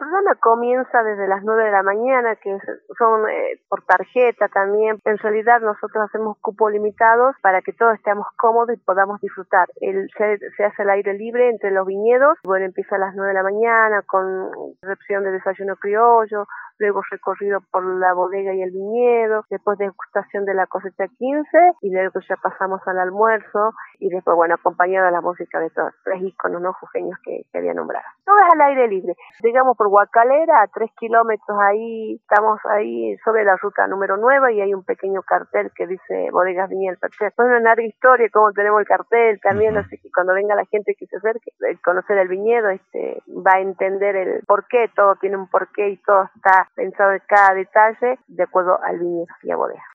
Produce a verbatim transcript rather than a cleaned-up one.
programa comienza desde las nueve de la mañana, que son eh, por tarjeta también. En realidad nosotros hacemos cupos limitados para que todos estemos cómodos y podamos disfrutar. El, se, se hace al aire libre entre los viñedos. Bueno, empieza a las nueve de la mañana con recepción de desayuno criollo, luego recorrido por la bodega y el viñedo, después degustación de la cosecha quince y luego ya pasamos al almuerzo y después, bueno, acompañado de la música de todos tres íconos no jujeños que, que había nombrado. Todo es al aire libre. Llegamos por Guacalera, a tres kilómetros ahí, estamos ahí sobre la ruta número nueve y hay un pequeño cartel que dice Bodegas Viña del Perché. Es una larga historia cómo tenemos el cartel también, uh-huh. Así que cuando venga la gente que se acerque, conocer el viñedo, este, va a entender el porqué, todo tiene un porqué y todo está pensado en cada detalle de acuerdo al viñedo y a bodega.